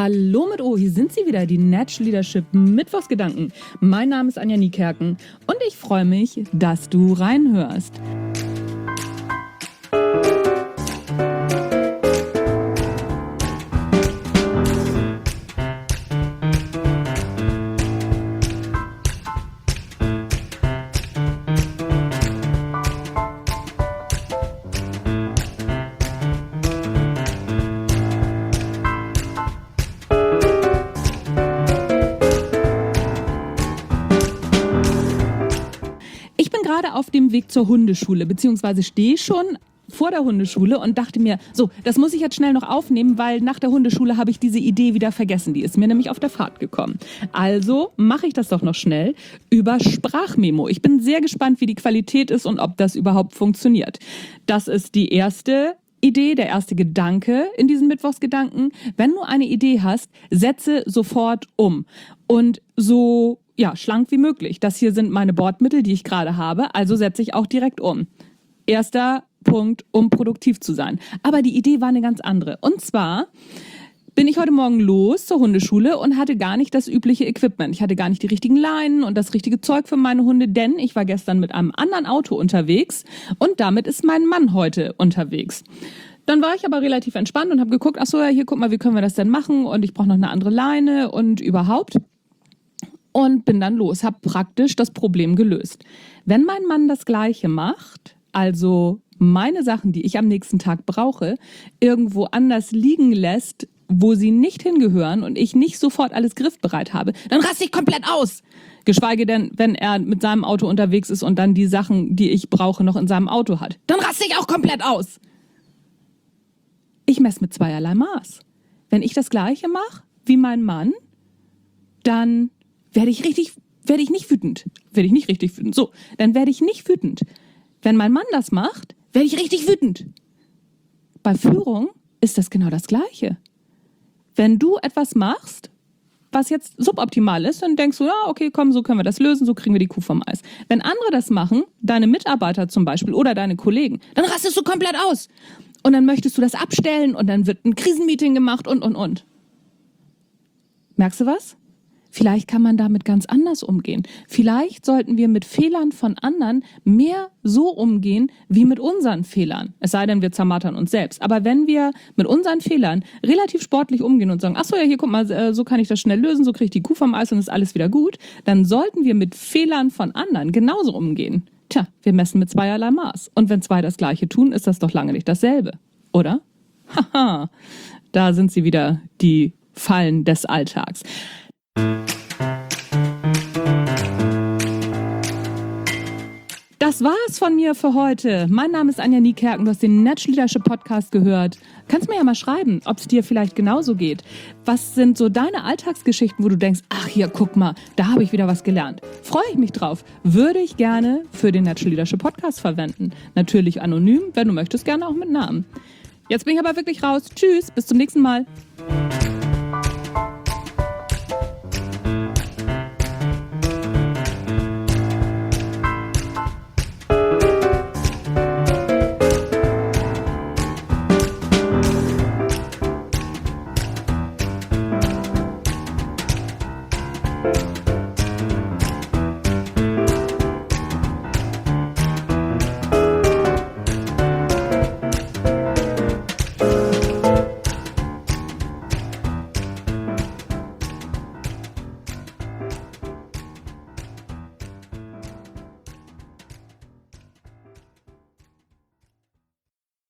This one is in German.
Hallo mit O, hier sind sie wieder, die Natural Leadership Mittwochsgedanken. Mein Name ist Anja Niekerken und ich freue mich, dass du reinhörst. Ich bin gerade auf dem Weg zur Hundeschule, beziehungsweise stehe schon vor der Hundeschule und dachte mir, so, das muss ich jetzt schnell noch aufnehmen, weil nach der Hundeschule habe ich diese Idee wieder vergessen. Die ist mir nämlich auf der Fahrt gekommen. Also mache ich das doch noch schnell über Sprachmemo. Ich bin sehr gespannt, wie die Qualität ist und ob das überhaupt funktioniert. Das ist die erste Idee, der erste Gedanke in diesen Mittwochsgedanken. Wenn du eine Idee hast, setze sofort um. Und so schlank wie möglich. Das hier sind meine Bordmittel, die ich gerade habe, also setze ich auch direkt um. Erster Punkt, um produktiv zu sein. Aber die Idee war eine ganz andere. Und zwar bin ich heute Morgen los zur Hundeschule und hatte gar nicht das übliche Equipment. Ich hatte gar nicht die richtigen Leinen und das richtige Zeug für meine Hunde, denn ich war gestern mit einem anderen Auto unterwegs und damit ist mein Mann heute unterwegs. Dann war ich aber relativ entspannt und habe geguckt, hier, guck mal, wie können wir das denn machen? Und ich brauche noch eine andere Leine und überhaupt. Und bin dann los, habe praktisch das Problem gelöst. Wenn mein Mann das Gleiche macht, also meine Sachen, die ich am nächsten Tag brauche, irgendwo anders liegen lässt, wo sie nicht hingehören und ich nicht sofort alles griffbereit habe, dann raste ich komplett aus. Geschweige denn, wenn er mit seinem Auto unterwegs ist und dann die Sachen, die ich brauche, noch in seinem Auto hat. Dann raste ich auch komplett aus. Ich messe mit zweierlei Maß. Wenn ich das Gleiche mache wie mein Mann, dann werde ich nicht richtig wütend. So, dann werde ich nicht wütend. Wenn mein Mann das macht, werde ich richtig wütend. Bei Führung ist das genau das Gleiche. Wenn du etwas machst, was jetzt suboptimal ist, dann denkst du, ja, okay, komm, so können wir das lösen, so kriegen wir die Kuh vom Eis. Wenn andere das machen, deine Mitarbeiter zum Beispiel oder deine Kollegen, dann rastest du komplett aus. Und dann möchtest du das abstellen und dann wird ein Krisenmeeting gemacht und. Merkst du was? Vielleicht kann man damit ganz anders umgehen. Vielleicht sollten wir mit Fehlern von anderen mehr so umgehen wie mit unseren Fehlern. Es sei denn, wir zermartern uns selbst. Aber wenn wir mit unseren Fehlern relativ sportlich umgehen und sagen, hier, guck mal, so kann ich das schnell lösen, so kriege ich die Kuh vom Eis und ist alles wieder gut, dann sollten wir mit Fehlern von anderen genauso umgehen. Tja, wir messen mit zweierlei Maß. Und wenn zwei das Gleiche tun, ist das doch lange nicht dasselbe, oder? Haha, da sind sie wieder, die Fallen des Alltags. Das war's von mir für heute. Mein Name ist Anja Niekerken, du hast den Natural Leadership Podcast gehört. Kannst mir ja mal schreiben, ob es dir vielleicht genauso geht. Was sind so deine Alltagsgeschichten, wo du denkst, hier, guck mal, da habe ich wieder was gelernt. Freue ich mich drauf. Würde ich gerne für den Natural Leadership Podcast verwenden. Natürlich anonym, wenn du möchtest, gerne auch mit Namen. Jetzt bin ich aber wirklich raus. Tschüss, bis zum nächsten Mal.